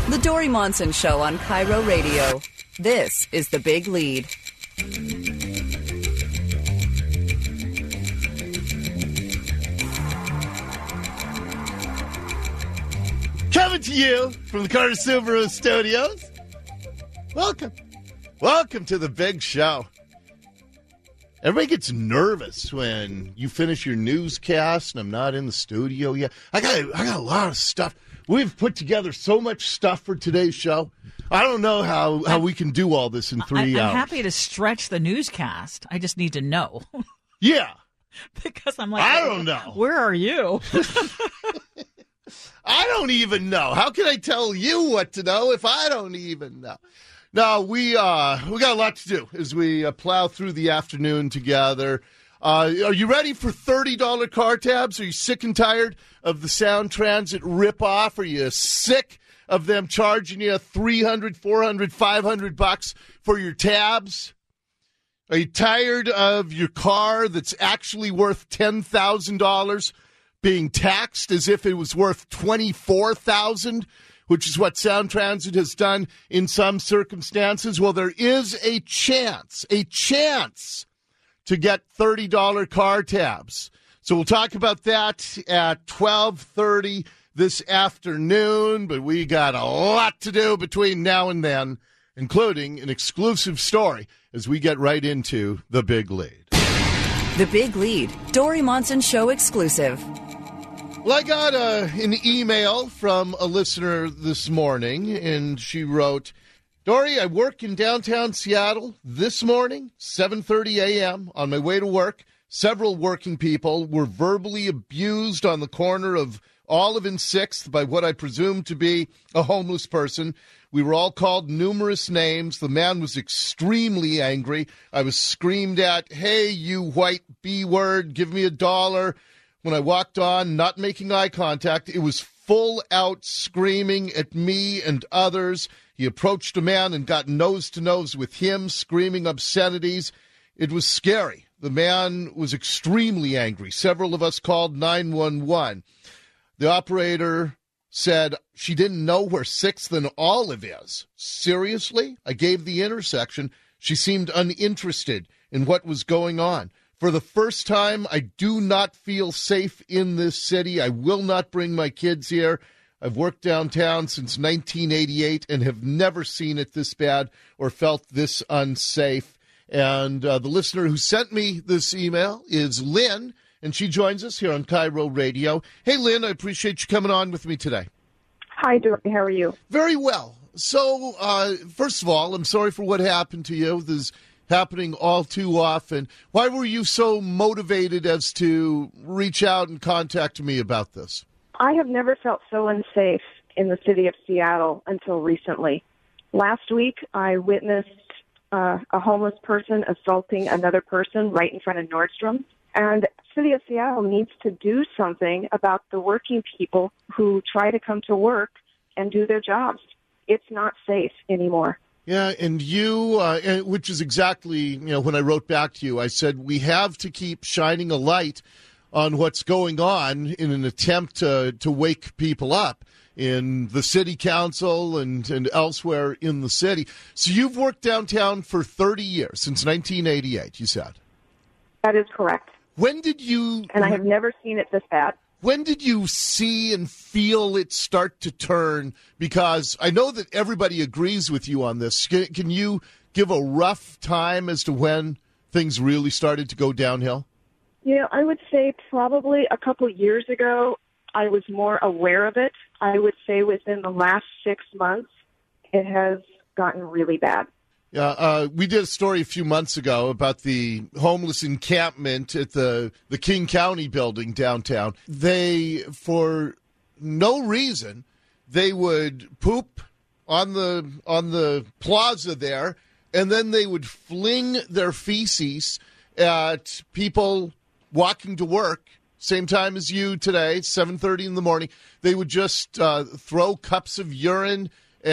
The Dori Monson Show on Cairo Radio. This is The Big Lead. Coming to you from the Carter Subaru Studios. Welcome. Welcome to The Big Show. Everybody gets nervous when you finish your newscast and I'm not in the studio yet. I got a lot of stuff. We've put together so much stuff for today's show. I don't know how we can do all this in 3 hours. I'm happy to stretch the newscast. I just need to know. Yeah. Because I'm like, I don't know. Where are you? I don't even know. How can I tell you what to know if I don't even know? No, we got a lot to do as we plow through the afternoon together. Are you ready for $30 car tabs? Are you sick and tired of the Sound Transit ripoff? Are you sick of them charging you $300, $400, $500 for your tabs? Are you tired of your car that's actually worth $10,000 being taxed as if it was worth $24,000, which is what Sound Transit has done in some circumstances? Well, there is a chance to get $30 car tabs. So we'll talk about that at 12:30 this afternoon, but we got a lot to do between now and then, including an exclusive story as we get right into The Big Lead. The Big Lead, Dori Monson Show exclusive. Well, I got an email from a listener this morning, and she wrote, Dori, I work in downtown Seattle this morning, 7:30 a.m. On my way to work, several working people were verbally abused on the corner of Olive and 6th by what I presume to be a homeless person. We were all called numerous names. The man was extremely angry. I was screamed at, hey, you white B-word, give me $1. When I walked on, not making eye contact, it was full out screaming at me and others. He approached a man and got nose to nose with him, screaming obscenities. It was scary. The man was extremely angry. Several of us called 911. The operator said she didn't know where 6th and Olive is. Seriously? I gave the intersection. She seemed uninterested in what was going on. For the first time, I do not feel safe in this city. I will not bring my kids here. I've worked downtown since 1988 and have never seen it this bad or felt this unsafe. And the listener who sent me this email is Lynn, and she joins us here on Cairo Radio. Hey, Lynn, I appreciate you coming on with me today. Hi, Dori. How are you? Very well. So, first of all, I'm sorry for what happened to you. This is happening all too often. Why were you so motivated as to reach out and contact me about this? I have never felt so unsafe in the city of Seattle until recently. Last week, I witnessed a homeless person assaulting another person right in front of Nordstrom. And the city of Seattle needs to do something about the working people who try to come to work and do their jobs. It's not safe anymore. Yeah, and you, which is exactly, when I wrote back to you, I said we have to keep shining a light on what's going on in an attempt to wake people up in the city council and elsewhere in the city. So you've worked downtown for 30 years, since 1988, you said. That is correct. When did you... And I have never seen it this bad. When did you see and feel it start to turn? Because I know that everybody agrees with you on this. Can you give a rough time as to when things really started to go downhill? I would say probably a couple years ago, I was more aware of it. I would say within the last 6 months, it has gotten really bad. We did a story a few months ago about the homeless encampment at the King County building downtown. They, for no reason, they would poop on the plaza there, and then they would fling their feces at people walking to work, same time as you today, 7:30 in the morning. They would just throw cups of urine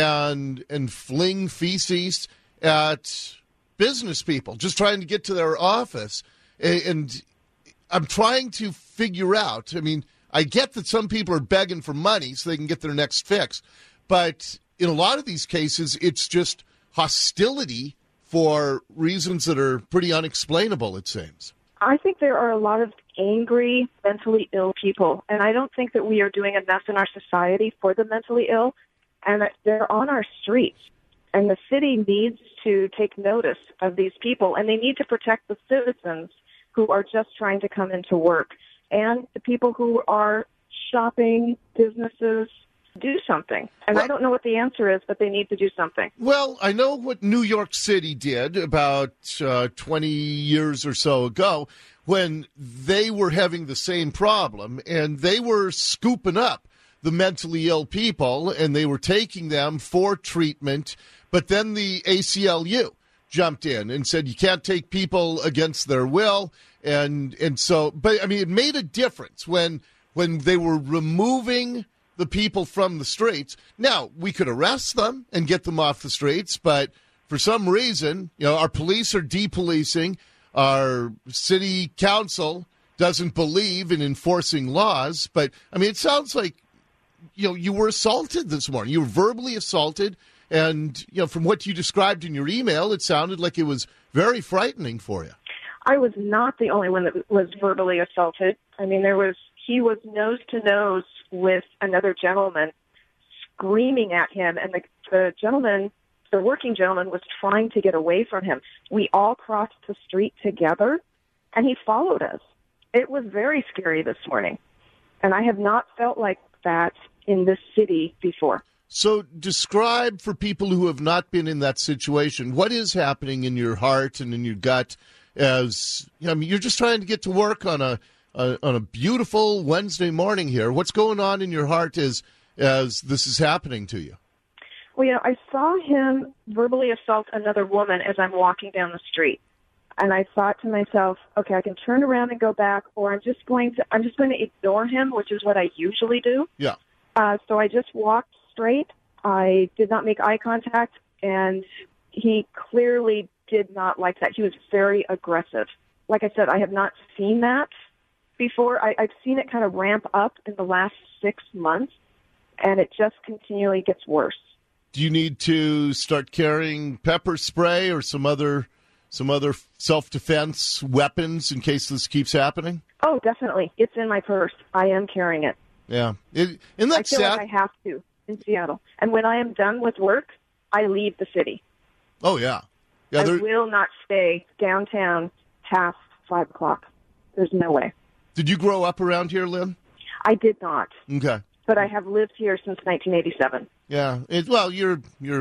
and fling feces at business people, just trying to get to their office. And I'm trying to figure out, I mean, I get that some people are begging for money so they can get their next fix, but in a lot of these cases, it's just hostility for reasons that are pretty unexplainable, it seems. I think there are a lot of angry, mentally ill people, and I don't think that we are doing enough in our society for the mentally ill, and that they're on our streets. And the city needs to take notice of these people, and they need to protect the citizens who are just trying to come into work, and the people who are shopping, businesses. Do something. And I don't know what the answer is, but they need to do something. Well, I know what New York City did about 20 years or so ago when they were having the same problem, and they were scooping up the mentally ill people, and they were taking them for treatment. But then the ACLU jumped in and said you can't take people against their will. And so, but I mean, it made a difference when they were removing the people from the streets. Now, we could arrest them and get them off the streets, but for some reason, our police are depolicing. Our city council doesn't believe in enforcing laws. But, I mean, it sounds like, you were assaulted this morning. You were verbally assaulted. And, from what you described in your email, it sounded like it was very frightening for you. I was not the only one that was verbally assaulted. I mean, he was nose to nose with another gentleman, screaming at him, and the working gentleman was trying to get away from him. We all crossed the street together, and he followed us. It was very scary this morning, and I have not felt like that in this city before. So describe for people who have not been in that situation, what is happening in your heart and in your gut as, you're just trying to get to work on a beautiful Wednesday morning here. What's going on in your heart as this is happening to you? Well, I saw him verbally assault another woman as I'm walking down the street. And I thought to myself, okay, I can turn around and go back, or I'm just going to ignore him, which is what I usually do. Yeah. So I just walked straight. I did not make eye contact, and he clearly did not like that. He was very aggressive. Like I said, I have not seen that before. I've seen it kind of ramp up in the last 6 months, and it just continually gets worse. Do you need to start carrying pepper spray or some other self-defense weapons in case this keeps happening? Oh, definitely. It's in my purse. I am carrying it. Yeah. I feel like I have to in Seattle. And when I am done with work, I leave the city. Oh, yeah. I will not stay downtown past 5 o'clock. There's no way. Did you grow up around here, Lynn? I did not. Okay. But I have lived here since 1987. Yeah. You're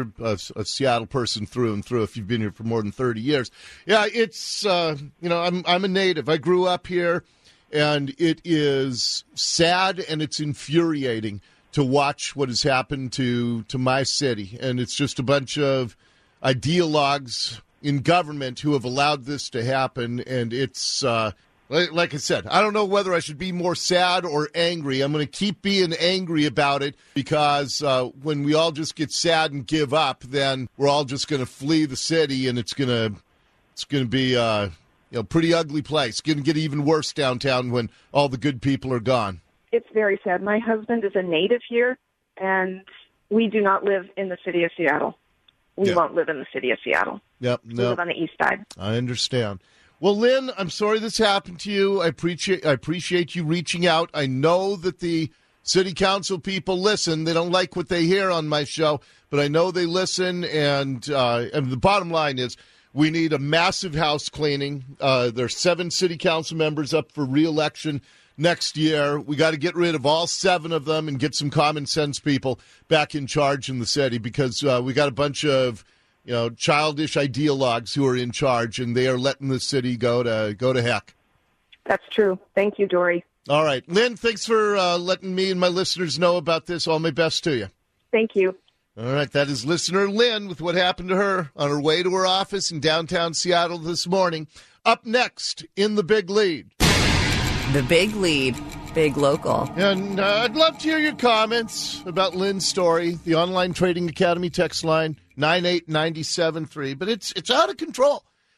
a Seattle person through and through if you've been here for more than 30 years. Yeah, it's, I'm a native. I grew up here, and it is sad and it's infuriating to watch what has happened to my city. And it's just a bunch of ideologues in government who have allowed this to happen, and it's like I said, I don't know whether I should be more sad or angry. I'm going to keep being angry about it because when we all just get sad and give up, then we're all just going to flee the city, and it's going to be a pretty ugly place. It's going to get even worse downtown when all the good people are gone. It's very sad. My husband is a native here, and we do not live in the city of Seattle. We won't live in the city of Seattle. Yep. We live on the east side. I understand. Well, Lynn, I'm sorry this happened to you. I appreciate you reaching out. I know that the city council people listen. They don't like what they hear on my show, but I know they listen. And the bottom line is we need a massive house cleaning. There's 7 city council members up for re-election next year. We got to get rid of all 7 of them and get some common sense people back in charge in the city because we got a bunch of childish ideologues who are in charge, and they are letting the city go to heck. That's true. Thank you, Dory. All right. Lynn, thanks for letting me and my listeners know about this. All my best to you. Thank you. All right. That is listener Lynn with what happened to her on her way to her office in downtown Seattle this morning. Up next in the Big Lead. The Big Lead. Big local. And I'd love to hear your comments about Lynn's story. The Online Trading Academy text line, 98973. But it's out of control.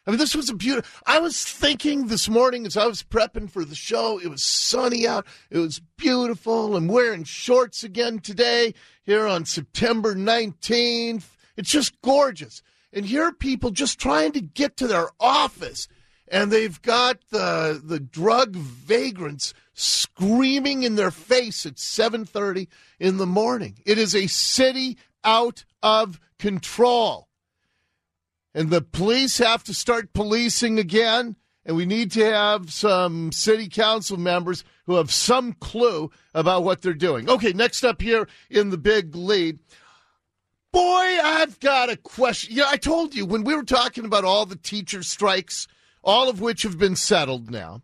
I mean, this was a beautiful. I was thinking this morning as I was prepping for the show, it was sunny out. It was beautiful. I'm wearing shorts again today here on September 19th. It's just gorgeous. And here are people just trying to get to their office, and they've got the drug vagrants screaming in their face at 7:30 in the morning. It is a city out of control. And the police have to start policing again, and we need to have some city council members who have some clue about what they're doing. Okay, next up here in the big lead. Boy, I've got a question. Yeah, I told you when we were talking about all the teacher strikes, all of which have been settled now.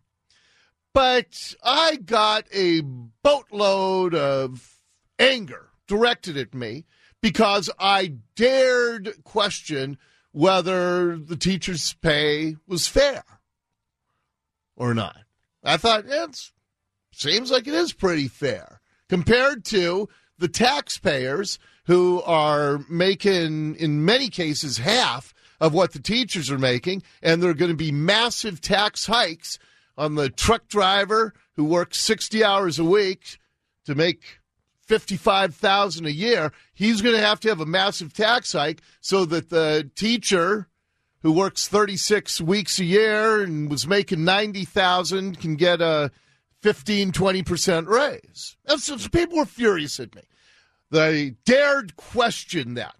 But I got a boatload of anger directed at me because I dared question whether the teacher's pay was fair or not. I thought, it seems like it is pretty fair compared to the taxpayers who are making, in many cases, half of what the teachers are making, and there are going to be massive tax hikes on the truck driver who works 60 hours a week to make $55,000 a year. He's going to have a massive tax hike so that the teacher who works 36 weeks a year and was making $90,000 can get a 15-20% raise. So people were furious at me. They dared question that.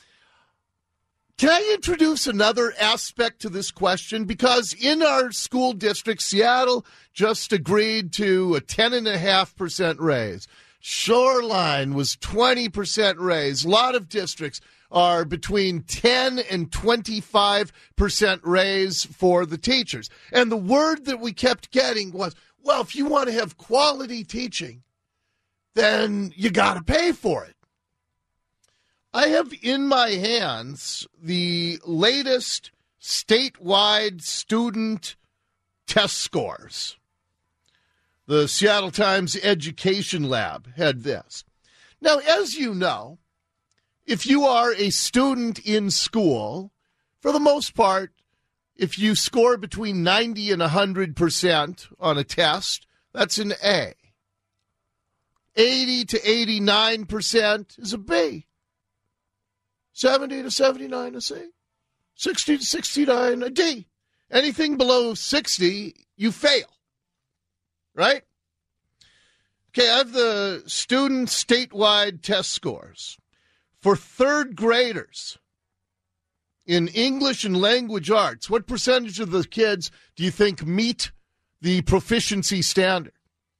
Can I introduce another aspect to this question? Because in our school district, Seattle just agreed to a 10.5% raise. Shoreline was 20% raise. A lot of districts are between 10 and 25% raise for the teachers. And the word that we kept getting was, well, if you want to have quality teaching, then you got to pay for it. I have in my hands the latest statewide student test scores. The Seattle Times Education Lab had this. Now, as you know, if you are a student in school, for the most part, if you score between 90 and 100% on a test, that's an A. 80 to 89% is a B. 70 to 79 a C. 60 to 69 a D. Anything below 60, you fail. Right? Okay, I have the student statewide test scores. For third graders in English and language arts, what percentage of the kids do you think meet the proficiency standard?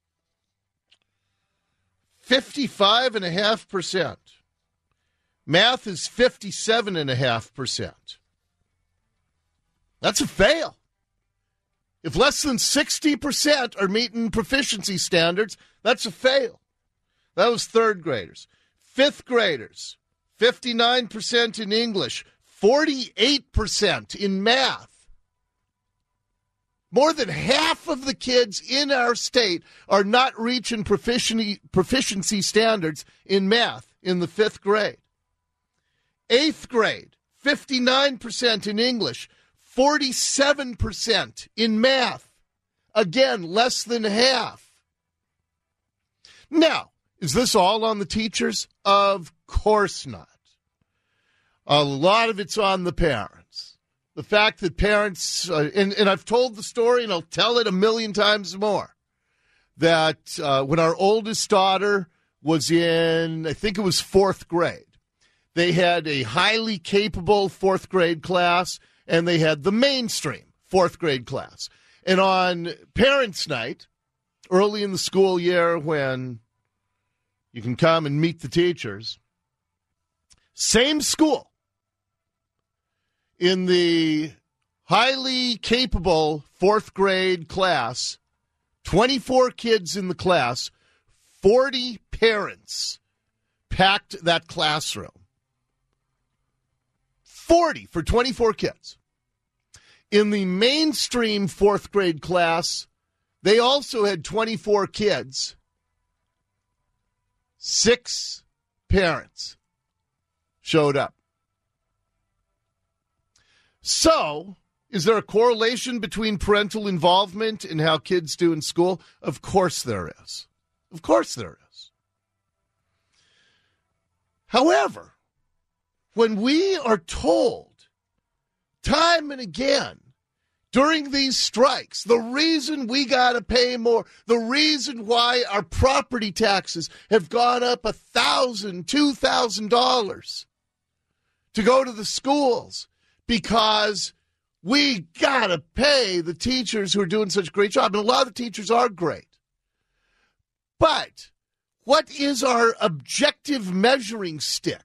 55.5%. Math is 57.5%. That's a fail. If less than 60% are meeting proficiency standards, that's a fail. That was third graders. Fifth graders, 59% in English, 48% in math. More than half of the kids in our state are not reaching proficiency standards in math in the fifth grade. Eighth grade, 59% in English, 47% in math. Again, less than half. Now, is this all on the teachers? Of course not. A lot of it's on the parents. The fact that parents, and I've told the story and I'll tell it a million times more, that when our oldest daughter was in, I think it was fourth grade, they had a highly capable fourth grade class, and they had the mainstream fourth grade class. And on Parents' Night, early in the school year when you can come and meet the teachers, same school, in the highly capable fourth grade class, 24 kids in the class, 40 parents packed that classroom. 40 for 24 kids. In the mainstream fourth grade class, they also had 24 kids. 6 parents showed up. So, Is there a correlation between parental involvement and how kids do in school? Of course there is. Of course there is. However, when we are told time and again during these strikes, the reason we got to pay more, the reason why our property taxes have gone up $1,000, $2,000 to go to the schools, because we got to pay the teachers who are doing such a great job. And a lot of the teachers are great. But what is our objective measuring stick?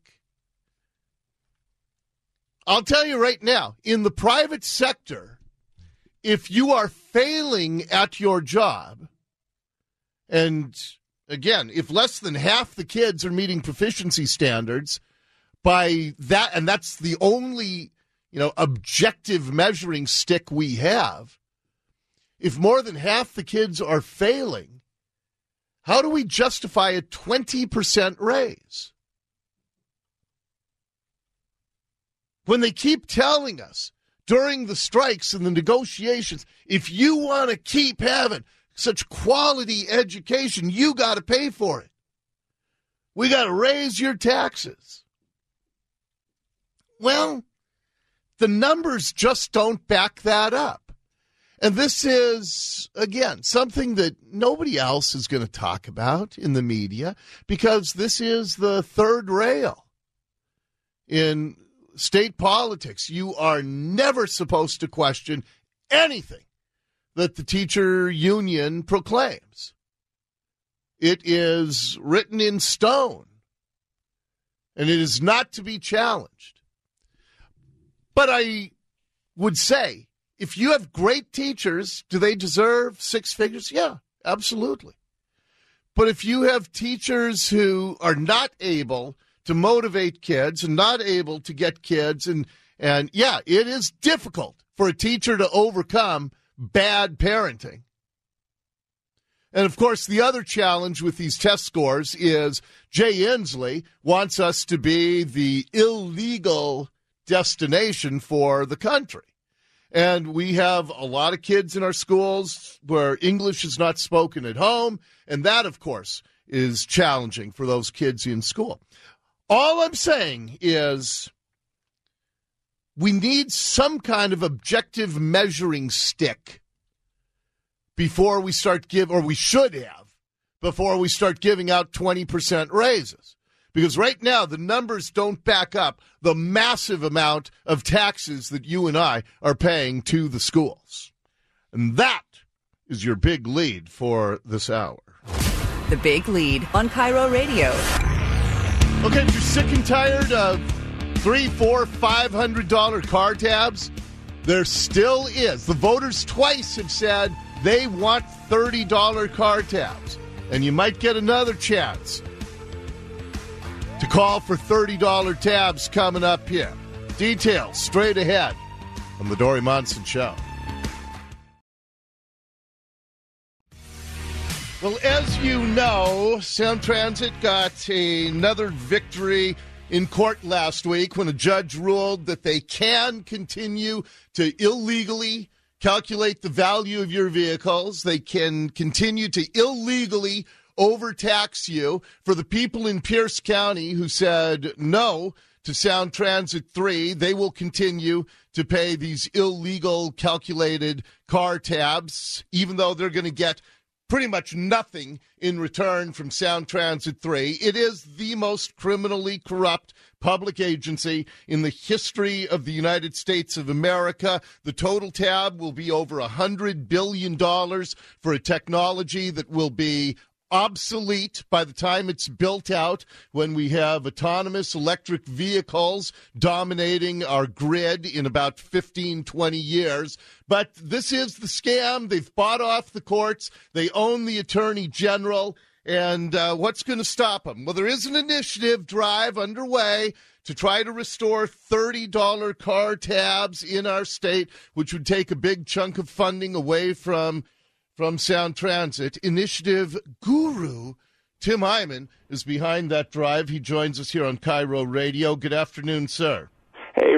I'll tell you right now, in the private sector, if you are failing at your job, and again, if less than half the kids are meeting proficiency standards, by that, and that's the only objective measuring stick we have, if more than half the kids are failing, how do we justify a 20% raise? When they keep telling us during the strikes and the negotiations, if you want to keep having such quality education, you got to pay for it. We got to raise your taxes. Well, the numbers just don't back that up. And this is, again, something that nobody else is going to talk about in the media, because this is the third rail in state politics. You are never supposed to question anything that the teacher union proclaims. It is written in stone, and it is not to be challenged. But I would say, if you have great teachers, do they deserve six figures? Yeah, absolutely. But if you have teachers who are not able to motivate kids and not able to get kids, and yeah, it is difficult for a teacher to overcome bad parenting. And, of course, the other challenge with these test scores is Jay Inslee wants us to be the illegal destination for the country. And we have a lot of kids in our schools where English is not spoken at home, and that, of course, is challenging for those kids in school. All I'm saying is we need some kind of objective measuring stick before we start we should have, before we start giving out 20% raises. Because right now, the numbers don't back up the massive amount of taxes that you and I are paying to the schools. And that is your big lead for this hour. The Big Lead on Cairo Radio. Okay, if you're sick and tired of $300, $400, $500 car tabs, there still is. The voters twice have said they want $30 car tabs. And you might get another chance to call for $30 tabs coming up here. Details straight ahead on the Dori Monson Show. Well, as you know, Sound Transit got another victory in court last week when a judge ruled that they can continue to illegally calculate the value of your vehicles. They can continue to illegally overtax you. For the people in Pierce County who said no to Sound Transit 3, they will continue to pay these illegal calculated car tabs, even though they're going to get pretty much nothing in return from Sound Transit 3. It is the most criminally corrupt public agency in the history of the United States of America. The total tab will be over $100 billion for a technology that will be obsolete by the time it's built out, when we have autonomous electric vehicles dominating our grid in about 15, 20 years. But this is the scam. They've bought off the courts. They own the attorney general. And what's going to stop them? Well, there is an initiative drive underway to try to restore $30 car tabs in our state, which would take a big chunk of funding away from Sound Transit. Initiative guru Tim Hyman is behind that drive. He joins us here on Cairo Radio. Good afternoon, sir. Hey,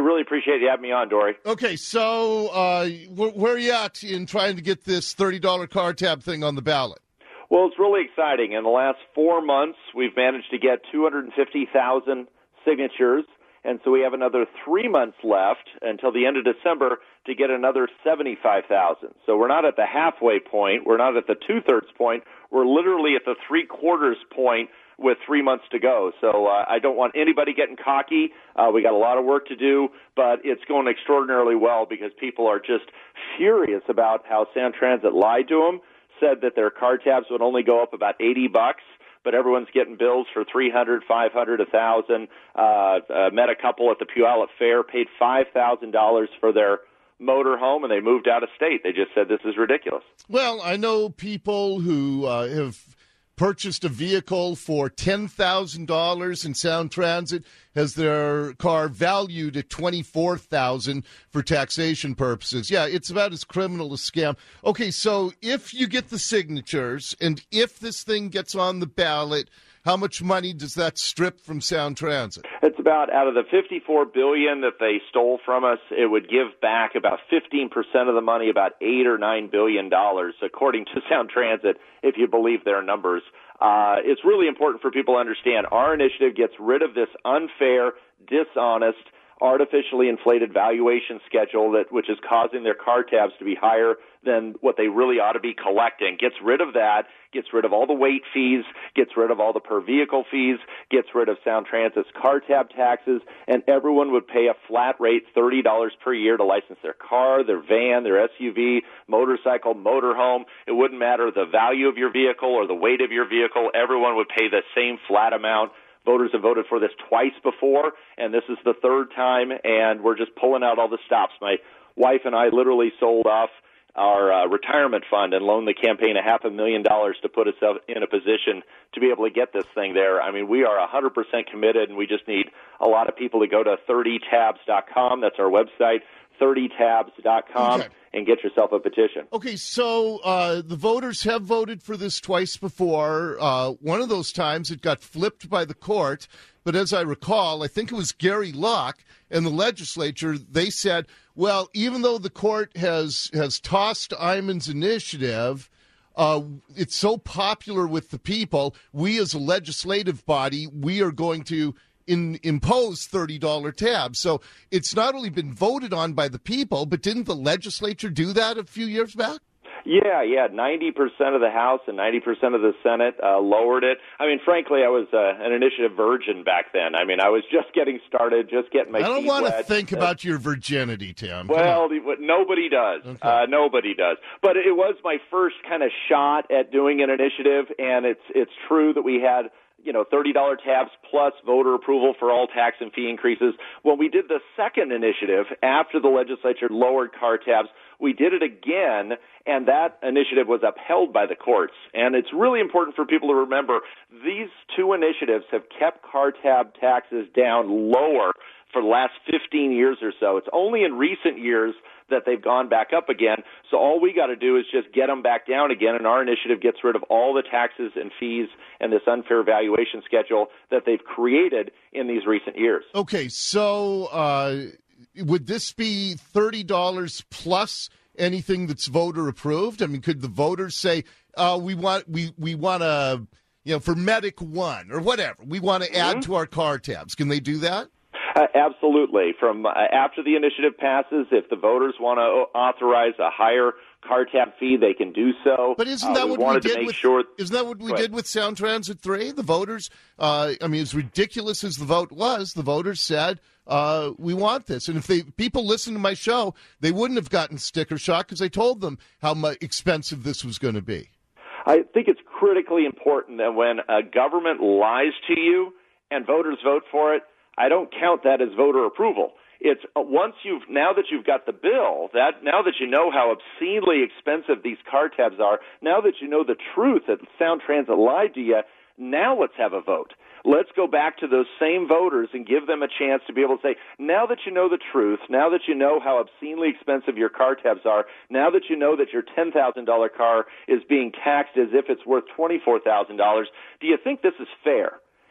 really appreciate you having me on, Dory. Okay, so where are you at in trying to get this $30 car tab thing on the ballot? Well, it's really exciting. In the last 4 months, we've managed to get 250,000 signatures, and so we have another 3 months left until the end of December to get another 75,000. So we're not at the halfway point. We're not at the two-thirds point. We're literally at the three-quarters point with 3 months to go. So I don't want anybody getting cocky. We got a lot of work to do, but it's going extraordinarily well because people are just furious about how Sound Transit lied to them, said that their car tabs would only go up about $80, but everyone's getting bills for $300, $500, $1,000. Met a couple at the Puyallup Fair, paid $5,000 for their motor home, and they moved out of state. They just said this is ridiculous. Well, I know people who have purchased a vehicle for $10,000 and Sound Transit has their car valued at $24,000 for taxation purposes. Yeah, it's about as criminal a scam. Okay, so if you get the signatures and if this thing gets on the ballot, how much money does that strip from Sound Transit? It's about, out of the $54 billion that they stole from us, it would give back about 15% of the money, about $8 or $9 billion, according to Sound Transit, if you believe their numbers. It's really important for people to understand our initiative gets rid of this unfair, dishonest, artificially inflated valuation schedule which is causing their car tabs to be higher than what they really ought to be collecting. Gets rid of that, gets rid of all the weight fees, gets rid of all the per vehicle fees, gets rid of Sound Transit's car tab taxes, and everyone would pay a flat rate $30 per year to license their car, their van, their SUV, motorcycle, motorhome. It wouldn't matter the value of your vehicle or the weight of your vehicle. Everyone would pay the same flat amount. Voters have voted for this twice before, and this is the third time, and we're just pulling out all the stops. My wife and I literally sold off our retirement fund and loaned the campaign $500,000 to put us in a position to be able to get this thing there. I mean, we are 100% committed, and we just need a lot of people to go to 30tabs.com. That's our website, 30tabs.com, and get yourself a petition. Okay, so the voters have voted for this twice before. One of those times it got flipped by the court, but as I recall, I think it was Gary Locke and the legislature, they said, well, even though the court has tossed Eyman's initiative, it's so popular with the people, we as a legislative body, we are going to impose $30 tabs. So it's not only been voted on by the people, but didn't the legislature do that a few years back? Yeah, 90% of the House and 90% of the Senate lowered it. I mean, frankly, I was an initiative virgin back then. I mean, I was just getting started, just getting my feet wet. I don't want to think about your virginity, Tim. Well, nobody does. Okay. Nobody does. But it was my first kind of shot at doing an initiative, and it's true that we had $30 tabs plus voter approval for all tax and fee increases. When we did the second initiative after the legislature lowered car tabs, we did it again, and that initiative was upheld by the courts. And it's really important for people to remember these two initiatives have kept car tab taxes down lower for the last 15 years or so. It's only in recent years that they've gone back up again. So all we got to do is just get them back down again, and our initiative gets rid of all the taxes and fees and this unfair valuation schedule that they've created in these recent years. Okay, so would this be $30 plus anything that's voter approved? I mean, could the voters say, we want to, for Medic 1 or whatever, we want to add to our car tabs? Can they do that? Absolutely. From after the initiative passes, if the voters want to authorize a higher car tab fee, they can do so. But isn't that what we did with? Isn't that what we did with Sound Transit 3? The voters, as ridiculous as the vote was, the voters said we want this. And if people listened to my show, they wouldn't have gotten sticker shock because I told them how expensive this was going to be. I think it's critically important that when a government lies to you and voters vote for it, I don't count that as voter approval. It's now that you've got the bill, now that you know how obscenely expensive these car tabs are, now that you know the truth that Sound Transit lied to you, now let's have a vote. Let's go back to those same voters and give them a chance to be able to say, now that you know the truth, now that you know how obscenely expensive your car tabs are, now that you know that your $10,000 car is being taxed as if it's worth $24,000, do you think this is fair?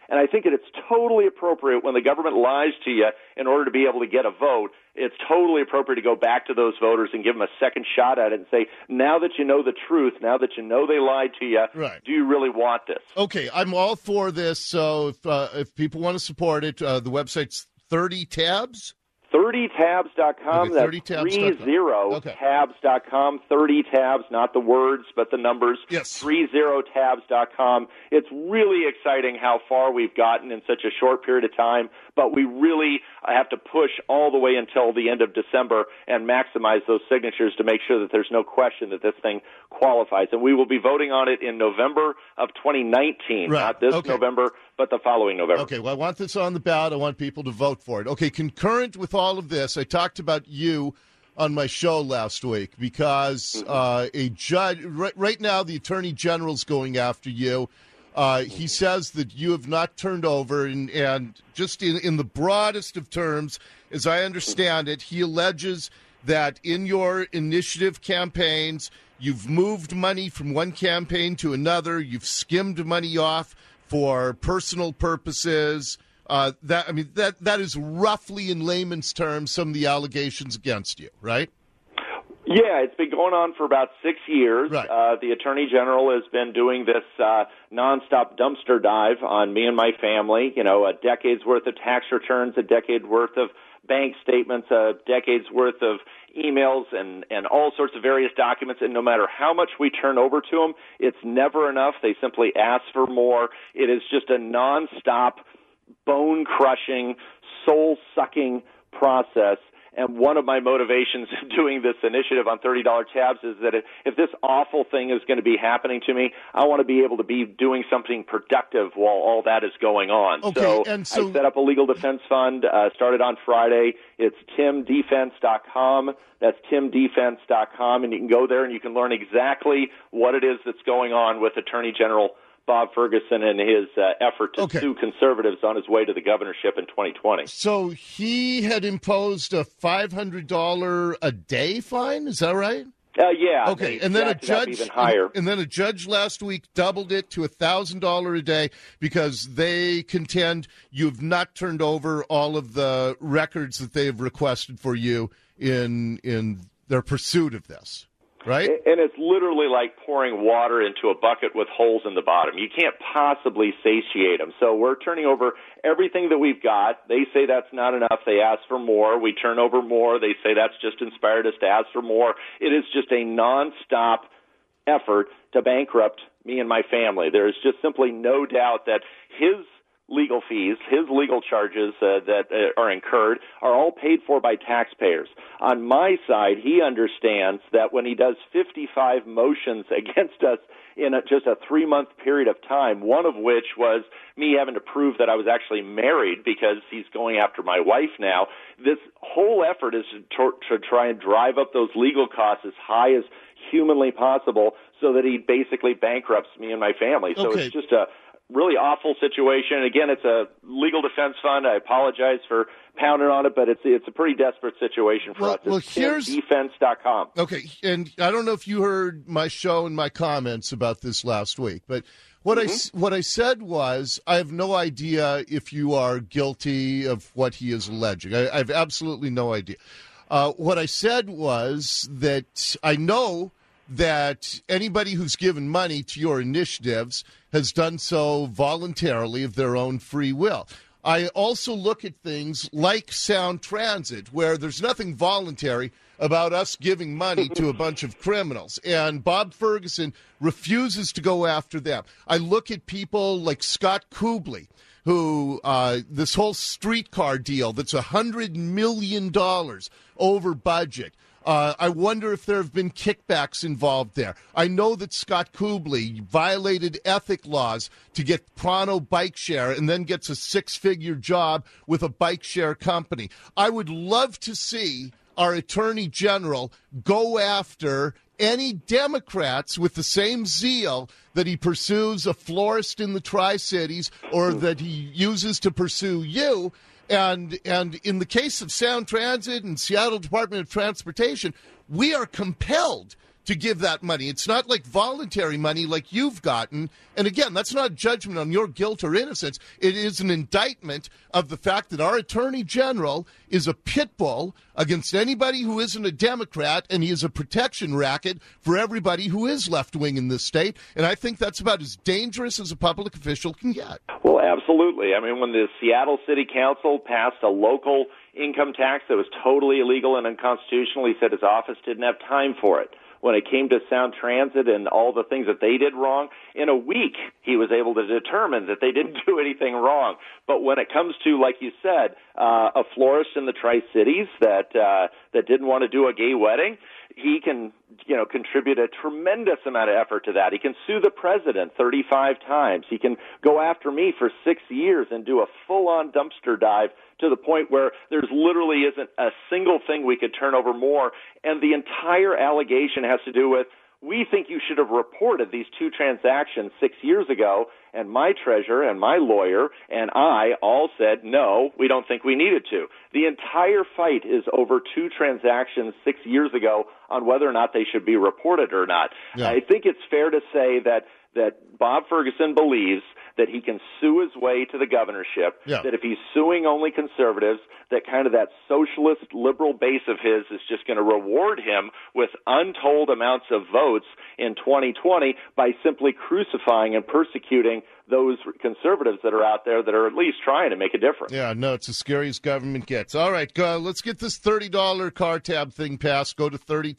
And I think that it's totally appropriate when the government lies to you in order to be able to get a vote. It's totally appropriate to go back to those voters and give them a second shot at it and say, now that you know the truth, now that you know they lied to you, right, do you really want this? Okay, I'm all for this. So if people want to support it, the website's 30 tabs? 30tabs.com. Okay, That's 30tabs.com. 30tabs.com. 30 tabs, not the words, but the numbers. Yes. 30tabs.com. It's really exciting how far we've gotten in such a short period of time, but we really have to push all the way until the end of December and maximize those signatures to make sure that there's no question that this thing qualifies. And we will be voting on it in November of 2019, right, not this okay, November, but the following November. Okay, well, I want this on the ballot. I want people to vote for it. Okay, concurrent with all of this, I talked about you on my show last week because a judge, right now the Attorney General's going after you. He says that you have not turned over, and just in the broadest of terms, as I understand it, he alleges that in your initiative campaigns, you've moved money from one campaign to another, you've skimmed money off for personal purposes. That is roughly, in layman's terms, some of the allegations against you, right? Yeah, it's been going on for about 6 years. Right. The Attorney General has been doing this nonstop dumpster dive on me and my family. You know, a decade's worth of tax returns, a decade worth of bank statements, a decade's worth of emails, and all sorts of various documents. And no matter how much we turn over to them, it's never enough. They simply ask for more. It is just a nonstop, bone-crushing, soul-sucking process. And one of my motivations in doing this initiative on $30 tabs is that if this awful thing is going to be happening to me, I want to be able to be doing something productive while all that is going on. Okay, So I set up a legal defense fund, started on Friday. It's timdefense.com. That's timdefense.com, and you can go there and you can learn exactly what it is that's going on with Attorney General Bob Ferguson and his effort to sue conservatives on his way to the governorship in 2020. So he had imposed a $500 a day fine, is that right? Yeah. Okay, and then a judge even higher. And then a judge last week doubled it to $1,000 a day because they contend you've not turned over all of the records that they have requested for you in their pursuit of this. Right? And it's literally like pouring water into a bucket with holes in the bottom. You can't possibly satiate them. So we're turning over everything that we've got. They say that's not enough. They ask for more. We turn over more. They say that's just inspired us to ask for more. It is just a nonstop effort to bankrupt me and my family. There is just simply no doubt that his legal fees, his legal charges that are incurred are all paid for by taxpayers. On my side, he understands that when he does 55 motions against us in just a 3-month period of time, one of which was me having to prove that I was actually married because he's going after my wife now, this whole effort is to try and drive up those legal costs as high as humanly possible so that he basically bankrupts me and my family. So it's just a really awful situation. Again, it's a legal defense fund. I apologize for pounding on it, but it's a pretty desperate situation for us. Well, here's defense.com. Okay, and I don't know if you heard my show and my comments about this last week, but what I said was I have no idea if you are guilty of what he is alleging. I have absolutely no idea. What I said was that I know that anybody who's given money to your initiatives has done so voluntarily of their own free will. I also look at things like Sound Transit, where there's nothing voluntary about us giving money to a bunch of criminals, and Bob Ferguson refuses to go after them. I look at people like Scott Kubley, who this whole streetcar deal that's $100 million over budget. I wonder if there have been kickbacks involved there. I know that Scott Kubley violated ethic laws to get Prano Bike Share and then gets a 6-figure job with a bike share company. I would love to see our Attorney General go after any Democrats with the same zeal that he pursues a florist in the Tri-Cities or that he uses to pursue you. And in the case of Sound Transit and Seattle Department of Transportation, we are compelled to give that money. It's not like voluntary money like you've gotten. And again, that's not a judgment on your guilt or innocence. It is an indictment of the fact that our Attorney General is a pit bull against anybody who isn't a Democrat, and he is a protection racket for everybody who is left-wing in this state. And I think that's about as dangerous as a public official can get. Well, absolutely. I mean, when the Seattle City Council passed a local income tax that was totally illegal and unconstitutional, he said his office didn't have time for it. When it came to Sound Transit and all the things that they did wrong, in a week he was able to determine that they didn't do anything wrong. But when it comes to, like you said, a florist in the Tri-Cities that didn't want to do a gay wedding, he can, contribute a tremendous amount of effort to that. He can sue the president 35 times. He can go after me for 6 years and do a full-on dumpster dive to the point where there's literally isn't a single thing we could turn over more. And the entire allegation has to do with, we think you should have reported these two transactions 6 years ago, and my treasurer and my lawyer and I all said, no, we don't think we needed to. The entire fight is over two transactions 6 years ago on whether or not they should be reported or not. Yeah. I think it's fair to say that Bob Ferguson believes that he can sue his way to the governorship, that if he's suing only conservatives, that kind of that socialist liberal base of his is just going to reward him with untold amounts of votes in 2020 by simply crucifying and persecuting those conservatives that are out there that are at least trying to make a difference. Yeah, no, it's as scary as government gets. All right, let's get this $30 car tab thing passed. Go to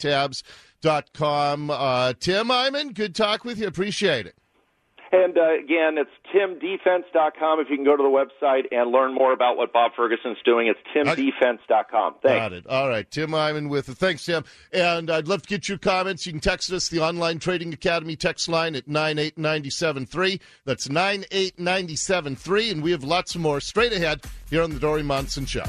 30tabs.com. Tim Eyman, good talk with you. Appreciate it. And again, it's timdefense.com. If you can go to the website and learn more about what Bob Ferguson's doing, it's timdefense.com. Thanks. Got it. All right. Tim Eyman with it. Thanks, Tim. And I'd love to get your comments. You can text us, the Online Trading Academy text line at 98973. That's 98973. And we have lots more straight ahead here on the Dori Monson Show.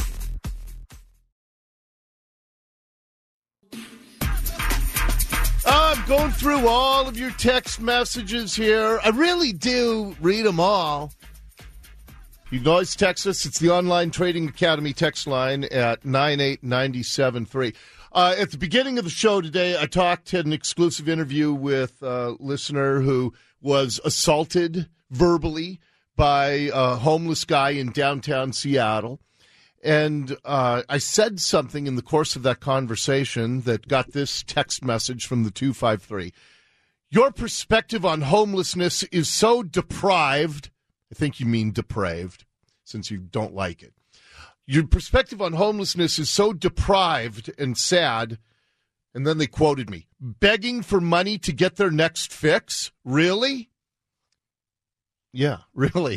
I'm going through all of your text messages here. I really do read them all. You can always text us. It's the Online Trading Academy text line at 98973. At the beginning of the show today, I had an exclusive interview with a listener who was assaulted verbally by a homeless guy in downtown Seattle. And I said something in the course of that conversation that got this text message from the 253. Your perspective on homelessness is so deprived. I think you mean depraved, since you don't like it. Your perspective on homelessness is so deprived and sad. And then they quoted me, begging for money to get their next fix? Really? Yeah, really.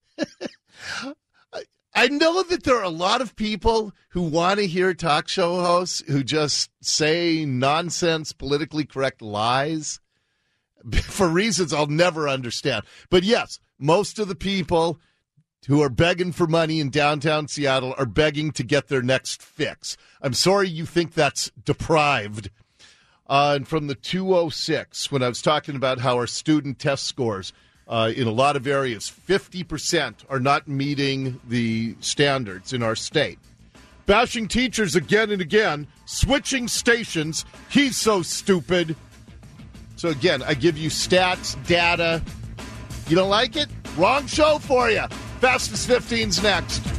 I know that there are a lot of people who want to hear talk show hosts who just say nonsense, politically correct lies for reasons I'll never understand. But yes, most of the people who are begging for money in downtown Seattle are begging to get their next fix. I'm sorry you think that's deprived. And from the 206, when I was talking about how our student test scores in a lot of areas, 50% are not meeting the standards in our state. Bashing teachers again and again, switching stations. He's so stupid. So again, I give you stats, data. You don't like it? Wrong show for you. Fastest 15's next.